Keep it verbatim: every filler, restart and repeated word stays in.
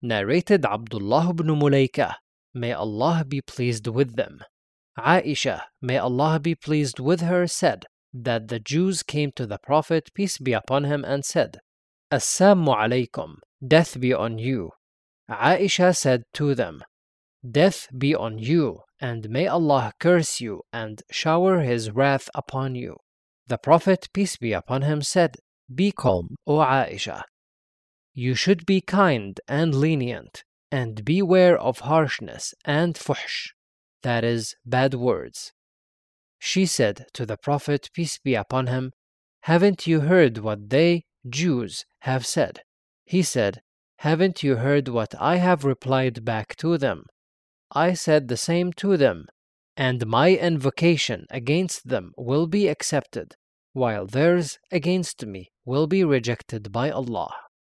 Narrated Abdullah ibn Mulaykah, may Allah be pleased with them. Aisha, may Allah be pleased with her, said that the Jews came to the Prophet, peace be upon him, and said, Assalamu alaykum, death be on you. Aisha said to them, Death be on you, and may Allah curse you and shower His wrath upon you. The Prophet, peace be upon him, said, Be calm, O Aisha. You should be kind and lenient, and beware of harshness and fuhsh, that is, bad words. She said to the Prophet, peace be upon him, Haven't you heard what they, Jews, have said? He said, Haven't you heard what I have replied back to them? I said the same to them, and my invocation against them will be accepted, while theirs against me will be rejected by Allah.